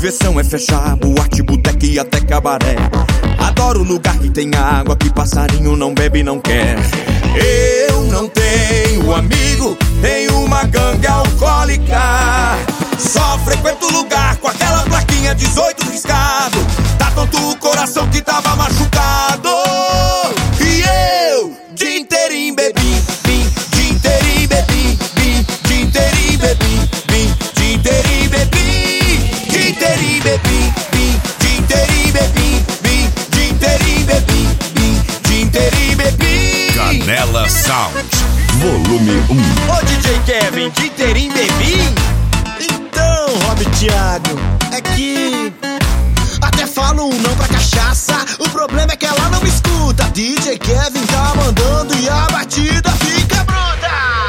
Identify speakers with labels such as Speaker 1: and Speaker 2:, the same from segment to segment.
Speaker 1: diversão é fechar boate, boteca e até cabaré. Adoro lugar que tem água, que passarinho não bebe e não quer. Eu não tenho amigo, tenho uma gangue alcoólica. Só frequento lugar com aquela plaquinha 18 riscado. Tá tonto o coração que tava machucado. E eu, dia inteirinho bebi, dia inteirinho bebi, dia inteirinho bebi, dia inteirinho bebi, dia inteirinho bebi, dia inteirinho bebi, dia inteirinho bebi, dia inteirinho bebi.
Speaker 2: Canela Sound, volume 1.
Speaker 1: Ô DJ Kevin, dia inteirinho bebi?
Speaker 3: Então, Rob Thiago, é que até falo um não pra cachaça. O problema é que ela não me escuta. DJ Kevin tá mandando e a batida fica bruta.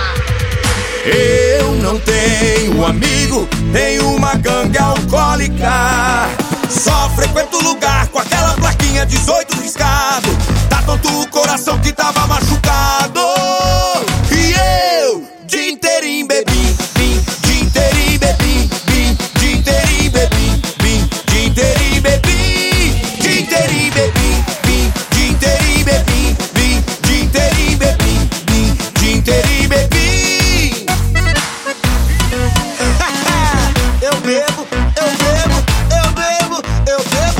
Speaker 1: Eu não tenho amigo, tenho uma gangue alcoólica. Só frequento lugar com aquela plaquinha 18 riscado. Tá tonto o coração que tava machucado. E eu, dia inteirinho bebi, dia inteirinho bebi, dia inteirinho bebi, dia inteirinho bebi, dia inteirinho bebi, dia inteirinho bebi, dia inteirinho bebi, dia inteirinho bebi.
Speaker 3: Eu bebo, eu bebo, eu bebo, eu bebo,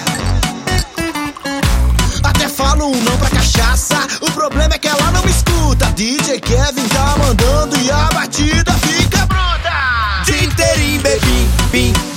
Speaker 3: Até falo um não pra cachaça. O problema é que ela não me escuta. DJ Kevin tá mandando e a batida fica bruta.
Speaker 1: Dia inteirinho bebi,